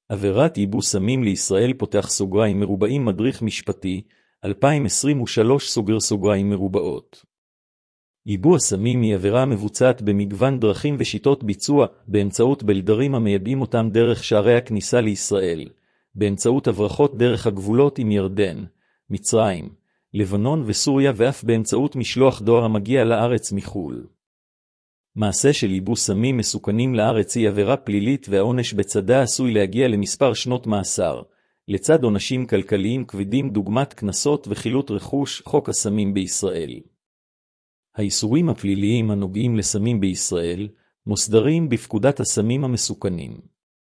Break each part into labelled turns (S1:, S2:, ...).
S1: עבירת ייבוא סמים לישראל פותח סוגריים מרובעים מדריך משפטי, 2023 סוגר סוגריים מרובעות. ייבוא הסמים היא עבירה מבוצעת במגוון דרכים ושיטות ביצוע, באמצעות בלדרים המייבאים אותם דרך שערי הכניסה לישראל, באמצעות הברחות דרך הגבולות עם ירדן, מצרים, לבנון וסוריה ואף באמצעות משלוח דואר המגיע לארץ מחול. מעשה של ייבוא סמים מסוכנים לארץ היא עבירה פלילית והעונש בצדה עשוי להגיע למספר שנות מאסר, לצד עונשים כלכליים כבדים דוגמת קנסות וחילוט רכוש. חוק הסמים בישראל. האיסורים הפליליים הנוגעים לסמים בישראל מוסדרים בפקודת הסמים המסוכנים.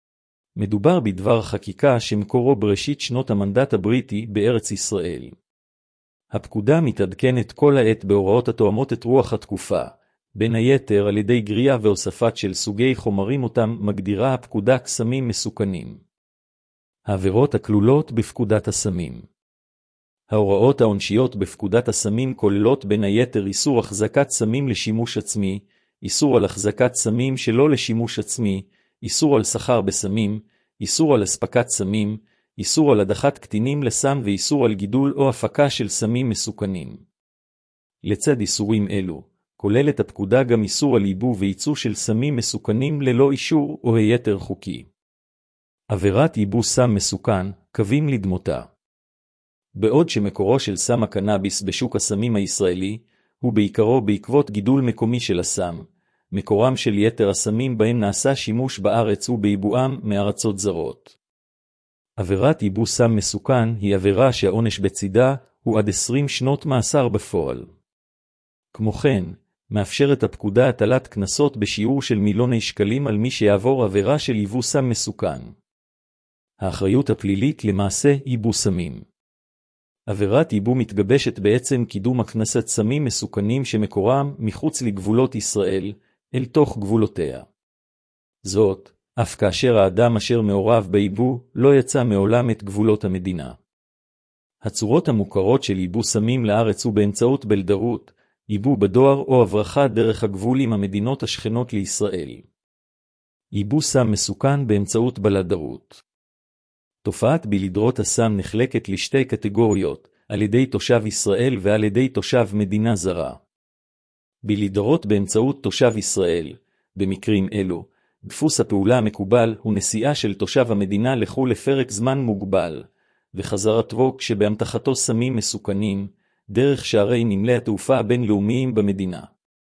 S1: מדובר בדבר חקיקה שמקורו בראשית שנות המנדט הבריטי בארץ ישראל. הפקודה מתעדכנת כל העת בהוראות התואמות את רוח התקופה, בין היתר על ידי גריעה והוספת של סוגי חומרים אותם מגדירה הפקודה כסמים מסוכנים. העבירות הכלולות בפקודת הסמים. ההוראות העונשיות בפקודת הסמים כוללות בין היתר איסור החזקת סמים לשימוש עצמי, איסור על החזקת סמים שלא לשימוש עצמי, איסור על סחר בסמים, איסור על הספקת סמים, איסור על הדחת קטינים לסם ואיסור על גידול או הפקה של סמים מסוכנים. לצד איסורים אלו, כוללת הפקודה גם איסור על ייבוא וייצוא של סמים מסוכנים ללא אישור או היתר חוקי. עבירת ייבוא סם מסוכן, קווים לדמותה. בעוד שמקורו של סם הקנאביס בשוק הסמים הישראלי, הוא בעיקרו בעקבות גידול מקומי של הסם, מקורם של יתר הסמים בהם נעשה שימוש בארץ ובייבואם מארצות זרות. עבירת ייבוא סם מסוכן היא עבירה שהעונש בצידה הוא עד 20 שנות מאסר בפועל. כמו כן, מאפשרת הפקודה הטלת קנסות בשיעור של מיליוני שקלים על מי שיעבור עבירה של ייבוא סם מסוכן. האחריות הפלילית למעשה ייבוא סמים. עבירת ייבוא מתגבשת בעצם קידום הכנסת סמים מסוכנים שמקורם מחוץ לגבולות ישראל, אל תוך גבולותיה. זאת, אף כאשר האדם אשר מעורב בייבוא לא יצא מעולם את גבולות המדינה. הצורות המוכרות של ייבוא סמים לארץ הוא באמצעות בלדרות, ייבוא בדואר או הברחה דרך הגבול עם המדינות השכנות לישראל. ייבוא סם מסוכן באמצעות בלדרות. תופעת בלדרות הסם נחלקת לשתי קטגוריות, על ידי תושב ישראל ועל ידי תושב מדינה זרה. בלדרות באמצעות תושב ישראל, במקרים אלו, דפוס הפעולה המקובל הוא נסיעה של תושב המדינה לחו"ל לפרק זמן מוגבל, וחזרתו כשבאמתחתו סמים מסוכנים, דרך שערי נמלי התעופה הבינלאומיים במדינה.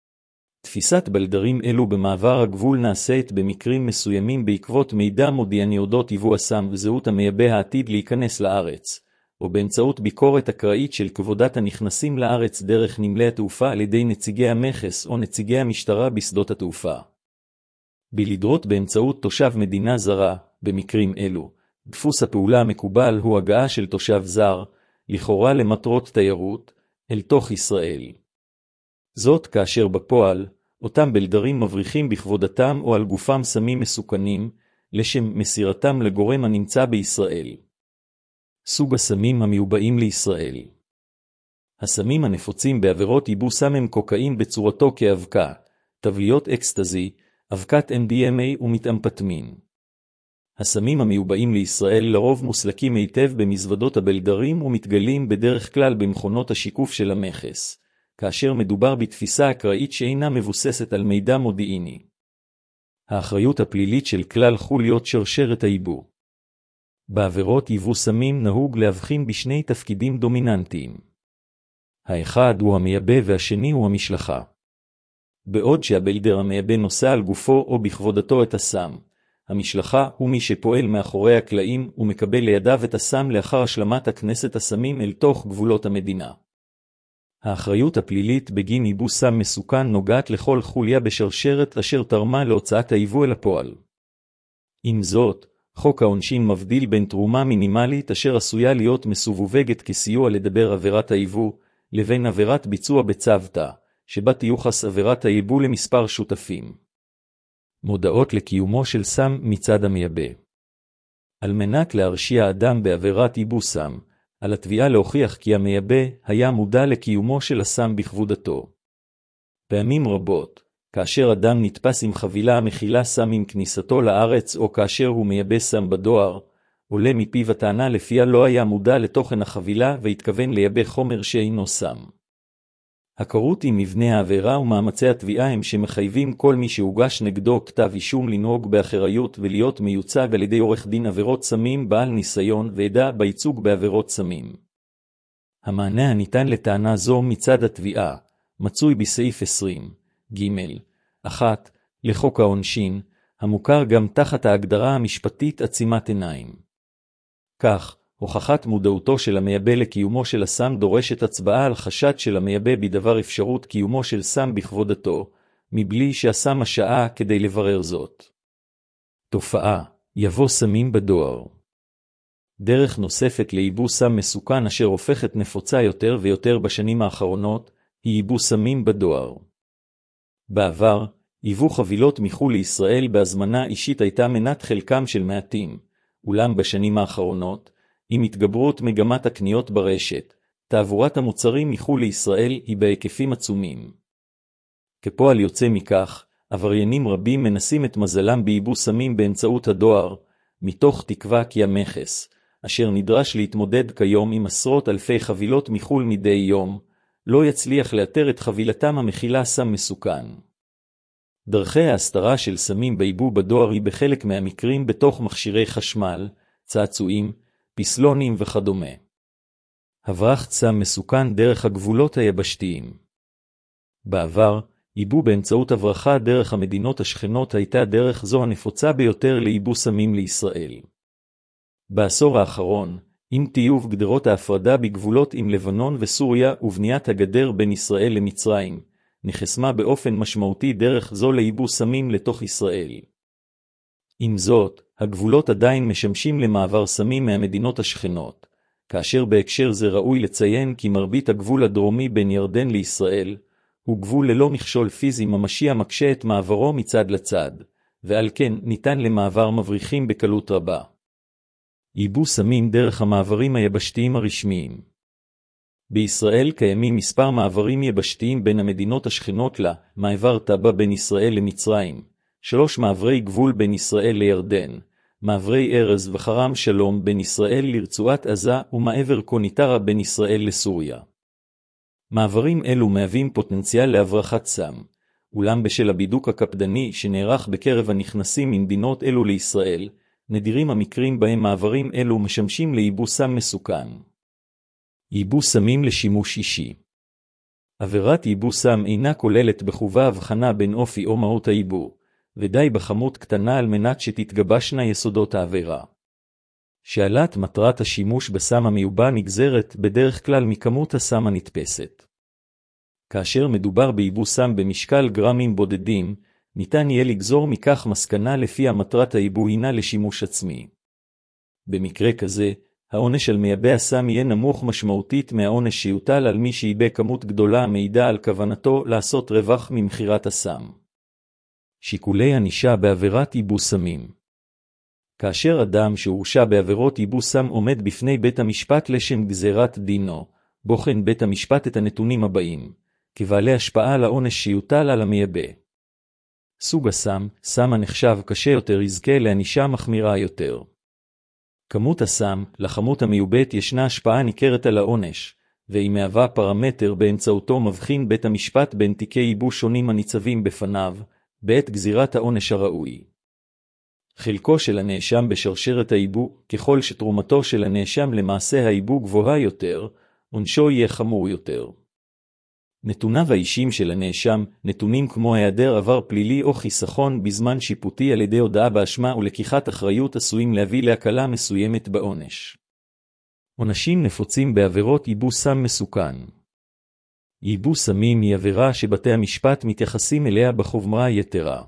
S1: תפיסת בלדרים אלו במעבר הגבול נעשית במקרים מסוימים בעקבות מידע מודיעני אודות ייבוא הסם וזהות המייבא העתיד להיכנס לארץ, או באמצעות ביקורת אקראית של כבודת הנכנסים לארץ דרך נמלי התעופה על ידי נציגי המכס או נציגי המשטרה בשדות התעופה. בלדרות באמצעות תושב מדינה זרה, במקרים אלו, דפוס הפעולה המקובל הוא הגעה של תושב זר, לכאורה למטרות תיירות, אל תוך ישראל. זאת כאשר בפועל, אותם בלדרים מבריחים בכבודתם או על גופם סמים מסוכנים, לשם מסירתם לגורם הנמצא בישראל. סוג הסמים המיובאים לישראל. הסמים הנפוצים בעבירות ייבוא סם הם קוקאין בצורתו כאבקה, טבליות אקסטזי, אבקת MDMA ומתאמפטמין. הסמים המיובאים לישראל לרוב מוסלקים היטב במזוודות הבלדרים ומתגלים בדרך כלל במכונות השיקוף של המכס, כאשר מדובר בתפיסה אקראית שאינה מבוססת על מידע מודיעיני. האחריות הפלילית של כלל חוליות שרשרת הייבוא. בעבירות ייבוא סמים נהוג להבחין בשני תפקידים דומיננטיים. האחד הוא המייבא והשני הוא המשלחה. בעוד שהבלדר המייבא נושא על גופו או בכבודתו את הסם, המשלחה הוא מי שפועל מאחורי הקלעים ומקבל לידיו את הסם לאחר השלמת הכנסת הסמים אל תוך גבולות המדינה. האחריות הפלילית בגין ייבוא סם מסוכן נוגעת לכל חוליה בשרשרת אשר תרמה להוצאת הייבוא אל הפועל. עם זאת, חוק העונשין מבדיל בין תרומה מינימלית אשר עשויה להיות מסווגת כסיוע לדבר עבירת הייבוא, לבין עבירת ביצוע בצוותא, שבה תיוחס עבירת הייבוא למספר שותפים. מודעות לקיומו של סם מצד המייבא. על מנת להרשיע אדם בעבירת ייבוא סם, על התביעה להוכיח כי המייבא היה מודע לקיומו של הסם בכבודתו. פעמים רבות, כאשר אדם נתפס עם חבילה המכילה סם עם כניסתו לארץ או כאשר הוא מייבא סם בדואר, עולה מפיו הטענה לפיה לא היה מודע לתוכן החבילה והתכוון לייבא חומר שאינו סם. הכרות עם מבנה העבירה ומאמצי התביעה הם שמחייבים כל מי שהוגש נגדו כתב אישום לנהוג באחריות ולהיות מיוצג על ידי עורך דין עבירות סמים בעל ניסיון וידע בייצוג בעבירות סמים. המענה הניתן לטענה זו מצד התביעה מצוי בסעיף 20(ג)(1) לחוק העונשין, המוכר גם תחת ההגדרה המשפטית עצימת עיניים. כך, הוכחת מודעותו של המייבא לקיומו של הסם דורשת הצבעה על חשד של המייבא בדבר אפשרות קיומו של סם בכבודתו, מבלי שהסם השעה כדי לברר זאת. תופעה, יבוא סמים בדואר. דרך נוספת לייבוא סם מסוכן אשר הופכת נפוצה יותר ויותר בשנים האחרונות, היא ייבוא סמים בדואר. בעבר, ייבוא חבילות מחו"ל לישראל בהזמנה אישית הייתה מנת חלקם של מעטים, אולם בשנים האחרונות, עם התגברות מגמת הקניות ברשת, תעבורת המוצרים מחו"ל לישראל היא בהיקפים עצומים. כפועל יוצא מכך, עבריינים רבים מנסים את מזלם בייבוא סמים באמצעות הדואר, מתוך תקווה כי המכס, אשר נדרש להתמודד כיום עם עשרות אלפי חבילות מחו"ל מדי יום, לא יצליח לאתר את חבילתם המכילה סם מסוכן. דרכי ההסתרה של סמים בייבוא בדואר היא בחלק מהמקרים בתוך מכשירי חשמל, צעצועים, פסלונים וכדומה. הברחת סם מסוכן דרך הגבולות היבשתיים. בעבר, ייבוא באמצעות הברחה דרך המדינות השכנות הייתה דרך זו הנפוצה ביותר לייבוא סמים לישראל. בעשור האחרון, עם טיוב גדרות ההפרדה בגבולות עם לבנון וסוריה ובניית הגדר בין ישראל למצרים, נחסמה באופן משמעותי דרך זו לייבוא סמים לתוך ישראל. עם זאת, הגבולות עדיין משמשים למעבר סמים מהמדינות השכנות, כאשר בהקשר זה ראוי לציין כי מרבית הגבול הדרומי בין ירדן לישראל, הוא גבול ללא מכשול פיזי ממשי המקשה את מעברו מצד לצד, ועל כן ניתן למעבר מבריחים בקלות רבה. ייבוא סמים דרך המעברים היבשתיים הרשמיים. בישראל קיימים מספר מעברים יבשתיים בין המדינות השכנות לה, מעבר טבע בין ישראל למצרים, 3 מעברי גבול בין ישראל לירדן, מעברי ארז וחרם שלום בין ישראל לרצועת עזה ומעבר קוניטרה בין ישראל לסוריה. מעברים אלו מהווים פוטנציאל להברחת סם, אולם בשל הבידוק הקפדני שנערך בקרב הנכנסים ממדינות אלו לישראל, נדירים המקרים בהם מעברים אלו משמשים לייבוא סם מסוכן. ייבוא סמים לשימוש אישי. עבירת ייבוא סם אינה כוללת בחובה הבחנה בין אופי או מהות הייבוא, ודי בכמות קטנה על מנת שתתגבשנה יסודות העבירה. שאלת מטרת השימוש בסם המיובא נגזרת בדרך כלל מכמות הסם הנתפסת. כאשר מדובר בייבוא סם במשקל גרמים בודדים, ניתן יהיה לגזור מכך מסקנה לפי המטרת הייבוא הינה לשימוש עצמי. במקרה כזה, העונש על מייבא הסם יהיה נמוך משמעותית מהעונש שיוטל על מי שייבא כמות גדולה המעידה על כוונתו לעשות רווח ממכירת הסם. שיקולי ענישה בעבירת ייבוא סמים. כאשר אדם שהורשע בעבירות ייבוא סם עומד בפני בית המשפט לשם גזירת דינו, בוחן בית המשפט את הנתונים הבאים, כבעלי השפעה על העונש שיוטל על המייבא. סוג הסם, סם הנחשב קשה יותר יזכה לענישה מחמירה יותר. כמות הסם, לכמות המיובאת ישנה השפעה ניכרת על העונש, והיא מהווה פרמטר באמצעותו מבחין בית המשפט בין תיקי ייבוא שונים הניצבים בפניו, בעת גזירת העונש הראוי. חלקו של הנאשם בשרשרת הייבוא, ככל שתרומתו של הנאשם למעשה הייבוא גבוהה יותר, עונשו יהיה חמור יותר. נתוניו האישיים של הנאשם, נתונים כמו היעדר עבר פלילי או חיסכון בזמן שיפוטי על ידי הודעה באשמה ולקיחת אחריות עשויים להביא להקלה מסוימת בעונש. עונשים נפוצים בעבירות ייבוא סם מסוכן. ייבוא סמים היא עבירה שבתי המשפט מתייחסים אליה בחומרה יתרה.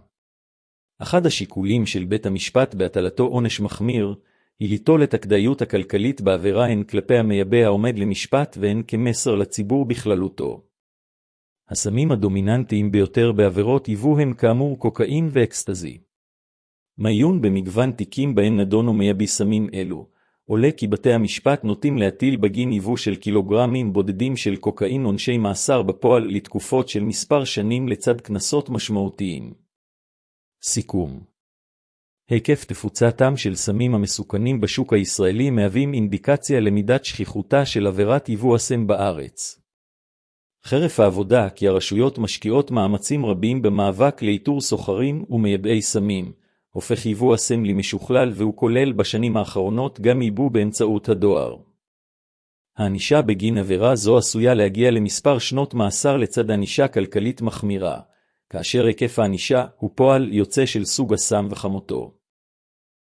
S1: אחד השיקולים של בית המשפט בהטלתו עונש מחמיר, היא ליטול את הכדאיות הכלכלית בעבירה הן כלפי המייבא העומד למשפט והן כמסר לציבור בכללותו. הסמים הדומיננטיים ביותר בעבירות ייבוא הם כאמור קוקאין ואקסטזי. מעיון במגוון תיקים בהם נדונו מייבאי סמים אלו, עולה כי בתי המשפט נוטים להטיל בגין ייבוא של קילוגרמים בודדים של קוקאין עונשי מאסר בפועל לתקופות של מספר שנים לצד קנסות משמעותיים. סיכום. היקף תפוצתם של סמים המסוכנים בשוק הישראלי מהווים אינדיקציה למידת שכיחותה של עבירת ייבוא הסם בארץ. חרף העבודה כי הרשויות משקיעות מאמצים רבים במאבק לאיתור סוחרים ומייבאי סמים, הופך ייבוא הסם למשוכלל והוא כולל בשנים האחרונות גם ייבוא באמצעות הדואר. הענישה בגין עבירה זו עשויה להגיע למספר שנות מאסר לצד ענישה כלכלית מחמירה, כאשר היקף הענישה הוא פועל יוצא של סוג הסם וחמותו.